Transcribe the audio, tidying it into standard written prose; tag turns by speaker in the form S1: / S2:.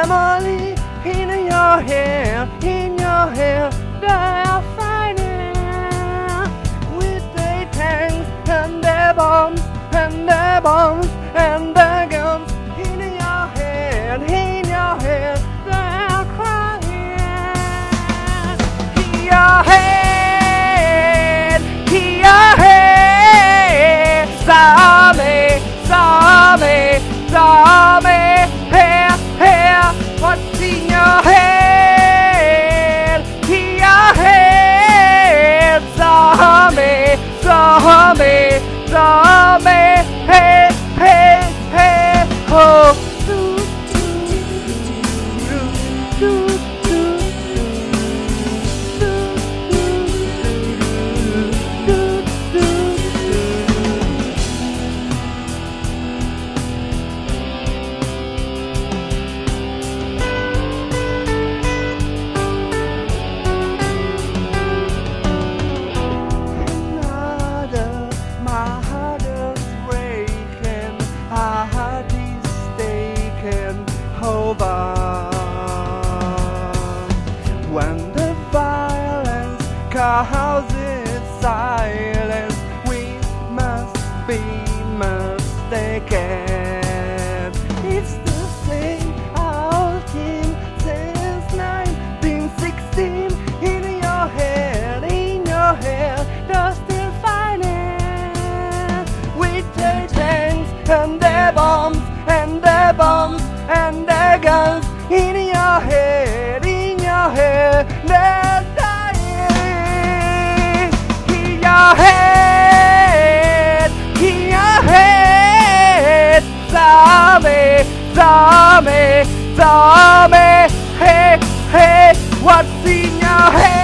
S1: memory in your hair, they are fighting with the tanks and the bombs and the bombs and the guns in your head, they are crying in your head, zombie, here, what's in your head, zombie, hey, oh. Over. When the violence causes silence, we must be mistaken. It's the same old team since 1916. In your head, they're still fighting with the tanks and the bombs and the bombs and the guns in your head, they're dying in your head, zombie, hey, what's in your head?